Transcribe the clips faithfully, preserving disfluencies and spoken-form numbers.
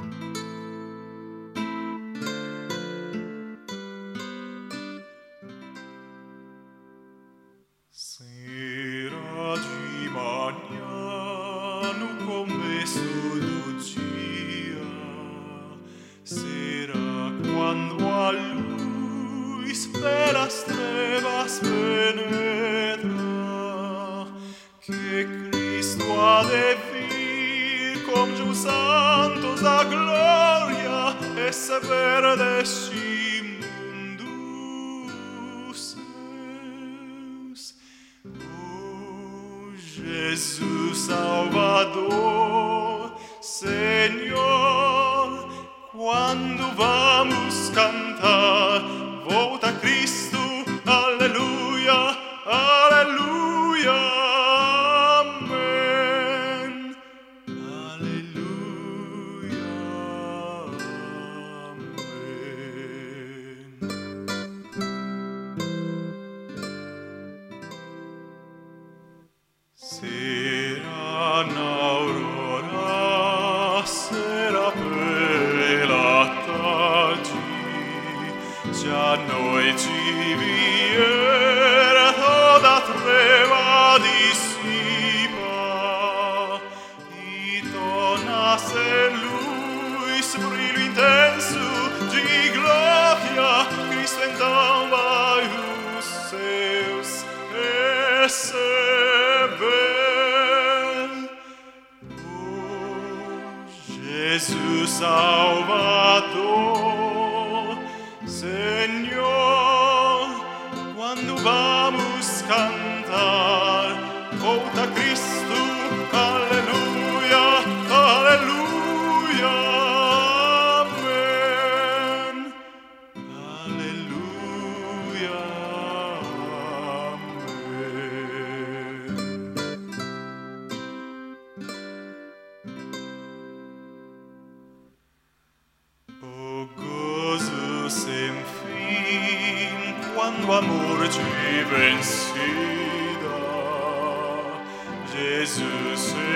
Será de manhã, no começo do dia, será quando a luz pelas trevas penetra, que Cristo há de vir com os santos da glória, receber deste mundo seus. Oh, Jesus Salvador, Senhor, quando vamos cantar, volta Cristo, aleluia, aleluia, amém, aleluia, amém. Será na aurora, será pela tarde, já a noite vier, toda a treva dissipa, e torna-se luz, brilho intenso de glória. Cristo então vai os seus receber. Jesus Salvador, Senhor, quando vamos cantar, volta Cristo, aleluia, aleluia, amém, aleluia, amém. O gozo sem fim, quando o amor te vencida, Jesus se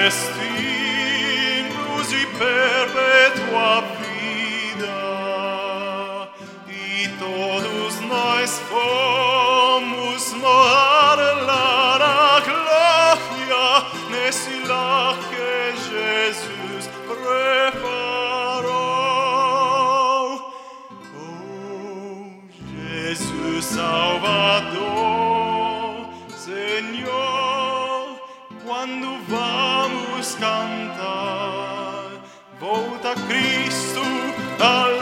vestiu de perpétua vida, e todos nós fomos morar lá na glória, nesse lar que Jesus preparou. Oh, Jesus Salvador, Senhor, quando vamos cantar, volta Cristo, aleluia.